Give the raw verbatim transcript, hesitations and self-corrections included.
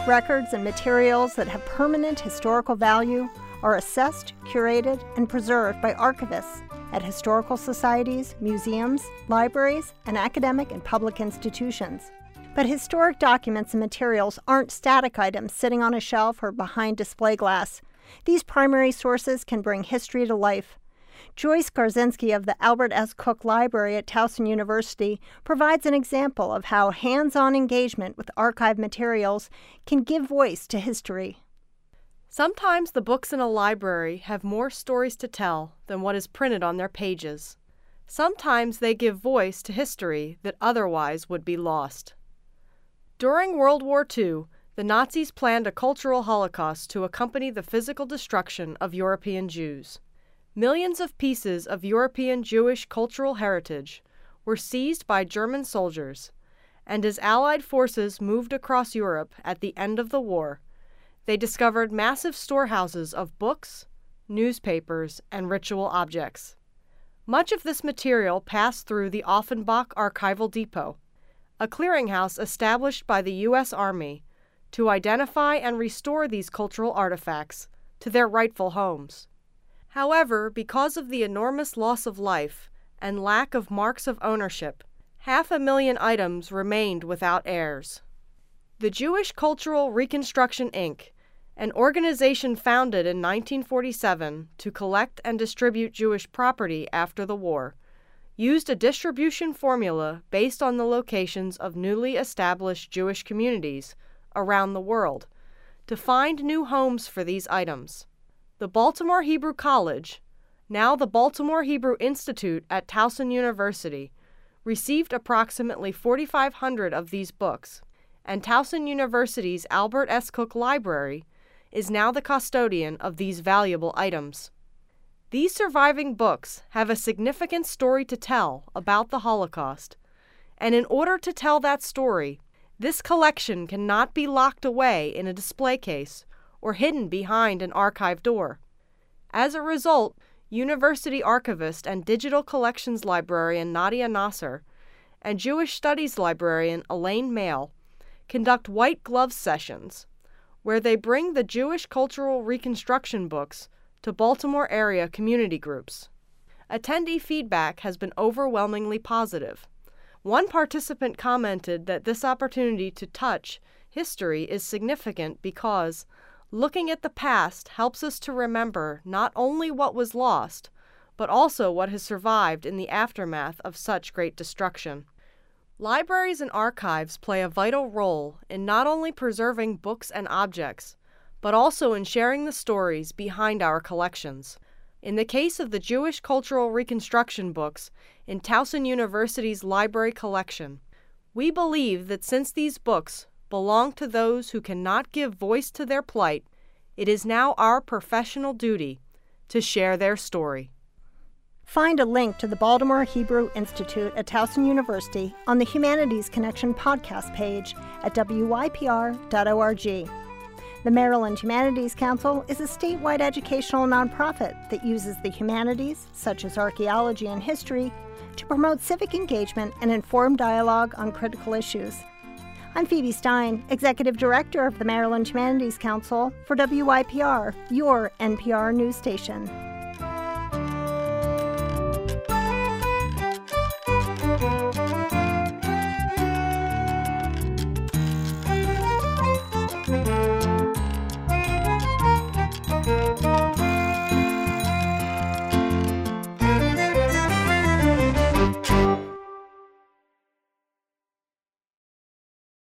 Records and materials that have permanent historical value are assessed, curated, and preserved by archivists at historical societies, museums, libraries, and academic and public institutions. But historic documents and materials aren't static items sitting on a shelf or behind display glass. These primary sources can bring history to life. Joyce Garzinski of the Albert S. Cook Library at Towson University provides an example of how hands-on engagement with archive materials can give voice to history. Sometimes the books in a library have more stories to tell than what is printed on their pages. Sometimes they give voice to history that otherwise would be lost. During World War Two, the Nazis planned a cultural holocaust to accompany the physical destruction of European Jews. Millions of pieces of European Jewish cultural heritage were seized by German soldiers, and as Allied forces moved across Europe at the end of the war, they discovered massive storehouses of books, newspapers, and ritual objects. Much of this material passed through the Offenbach Archival Depot, a clearinghouse established by the U S Army to identify and restore these cultural artifacts to their rightful homes. However, because of the enormous loss of life and lack of marks of ownership, half a million items remained without heirs. The Jewish Cultural Reconstruction, Incorporated, an organization founded in nineteen forty-seven to collect and distribute Jewish property after the war, used a distribution formula based on the locations of newly established Jewish communities around the world to find new homes for these items. The Baltimore Hebrew College, now the Baltimore Hebrew Institute at Towson University, received approximately forty-five hundred of these books, and Towson University's Albert S. Cook Library is now the custodian of these valuable items. These surviving books have a significant story to tell about the Holocaust, and in order to tell that story, this collection cannot be locked away in a display case or hidden behind an archive door. As a result, University archivist and digital collections librarian Nadia Nasser and Jewish studies librarian Elaine Mail conduct white glove sessions where they bring the Jewish Cultural Reconstruction books to Baltimore area community groups. Attendee feedback has been overwhelmingly positive. One participant commented that this opportunity to touch history is significant because looking at the past helps us to remember not only what was lost, but also what has survived in the aftermath of such great destruction. Libraries and archives play a vital role in not only preserving books and objects, but also in sharing the stories behind our collections. In the case of the Jewish Cultural Reconstruction books in Towson University's library collection, we believe that since these books belong to those who cannot give voice to their plight, it is now our professional duty to share their story. Find a link to the Baltimore Hebrew Institute at Towson University on the Humanities Connection podcast page at w y p r dot org. The Maryland Humanities Council is a statewide educational nonprofit that uses the humanities, such as archaeology and history, to promote civic engagement and informed dialogue on critical issues. I'm Phoebe Stein, Executive Director of the Maryland Humanities Council for W Y P R, your N P R news station.